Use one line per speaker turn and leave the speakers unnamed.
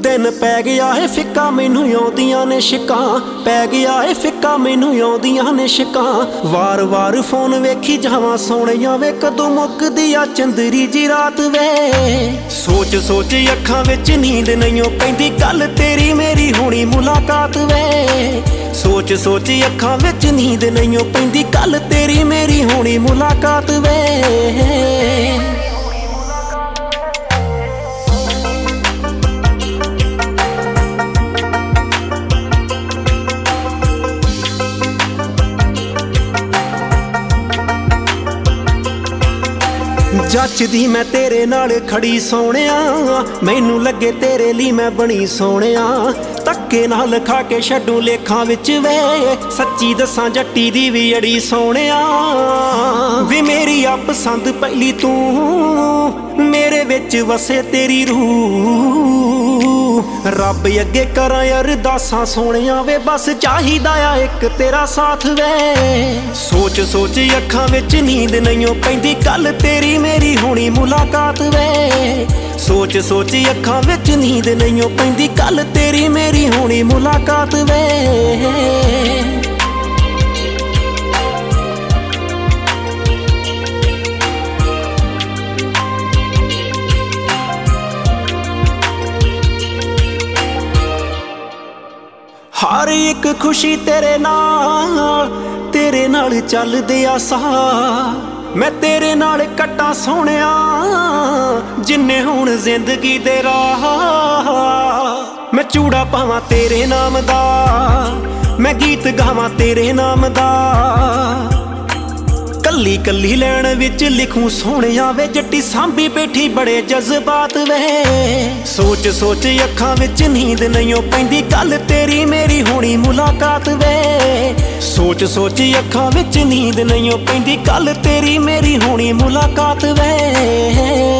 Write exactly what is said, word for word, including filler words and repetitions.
दिन पै गया है फिक्का मैनू आउंदियां ने शिकां पै गया है फिक्का मैनू आउंदियां ने शिकां वार वार फोन वेखी जावां सोहणिया वे कदों मुकदी आ चंदरी जी रात वे सोच सोच अखां विच नींद नहीं पैंदी गल तेरी मेरी होनी मुलाकात वे सोच सोच अखां विच नींद नहीं पैंदी गल तेरी मेरी होनी मुलाकात वे जचदी मैं तेरे नाल खड़ी सोहणिया मैनू लगे तेरे लिए मैं बनी सोहणिया धक्के नाल खा के छड्डू लेखां विच वे सच्ची दसां जट्टी दी भी अड़ी सोहणिया वे मेरी आ पसंद पहली तू मेरे विच वसे तेरी रूह रब अगे करां अरदासां सोहणिया वे बस चाहिदा आ एक तेरा साथ वे सोच सोच अखां विच नींद नहीं पैंदी गल तेरी मेरी होनी मुलाकात वे सोच सोच अखां विच नींद नहीं पैंदी गल तेरी मेरी होनी मुलाकात वे हर एक खुशी तेरे नाल तेरे नाल चलदे आ साह मैं तेरे नाल कट्टा सोहणिया जिन्ने हुण जिंदगी दे राह मैं चूड़ा पावां तेरे नाम दा मैं गीत गावां तेरे नाम दा कल्ली कल्ली लैन विच लिखूं सोहणिया वे जट्टी सांभी बैठी बड़े जज्बात वे सोच सोच अखां विच नींद नहीं पैंदी गल तेरी मेरी होनी मुलाकात वे सोच सोच अखां विच नींद नहीं पैंदी गल तेरी मेरी होनी मुलाकात वे